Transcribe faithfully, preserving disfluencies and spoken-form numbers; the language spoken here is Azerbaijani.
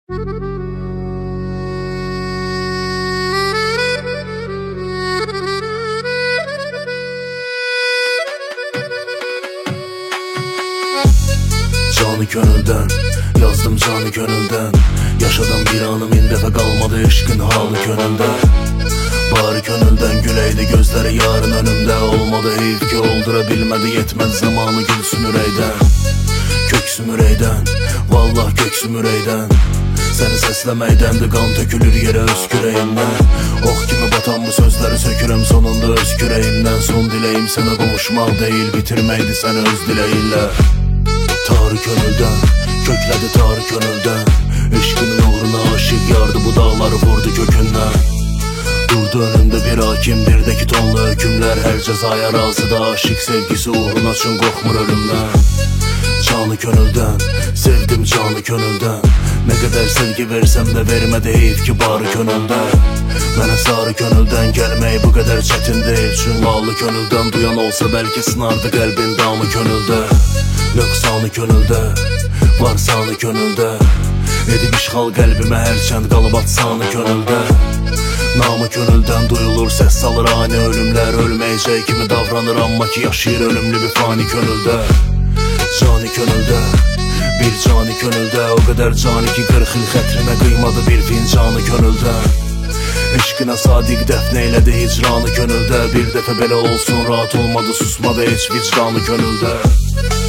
Canı gönülden, yazdım canı gönülden. Yaşadım bir anım min dəfə qalmadı eşqin halı gönüldə. Bari gönülden güleydi gözləri yarın önümdə. Olmadı heyif ki oldura bilmədi, yetmədi zamanı gülsün ürəkdən. Köksüm ürəkdən, vallah köksüm ürəkdən. Səni səsləməkdəndir qan tökülür yerə öz kürəyimdən. Ox kimi batan bu sözləri sökürəm sonunda öz kürəyimdən. Son diləyim sənə qovuşmaq deyil, bitirməkdi səni öz diləyinlə. Tarı gönüldən, köklədi tarı gönüldən. Eşqinin uğruna aşıq yardı bu dağları vurdu kökündən. Durdu önündə bir hakim, birdəki tonlu hökümlər. Hər cəzaya razıda aşıq sevgisi uğruna üçün qorxmur ölümdən. Canı gönüldən, sevdim canı gönüldən. Nə qədər sevgi versəm də vermədi heyif ki barı gönüldə. Mənə sarı gönüldən gəlmək bu qədər çətin deyil. Çün lalı gönüldən duyan olsa bəlkə sınardı qəlbin damı gönüldə. Nöqsanı gönüldə, var sanı gönüldə. Edib işğal qəlbimə hərçənd qalıb atsanı gönüldə. Namı gönüldən duyulur, səs salır ani ölümlər. Ölməyəcək kimi davranır amma ki yaşayır ölümlü bir fani gönüldə. Cani gönüldə, bir cani gönüldə. O qədər cani ki qırx il xətrimə qıymadı bir fincanı gönüldə. Eşqinə sadiq dəfn eylədi hicranı gönüldə. Bir dəfə belə olsun rahat olmadı, susmadı heç vicdanı gönüldə.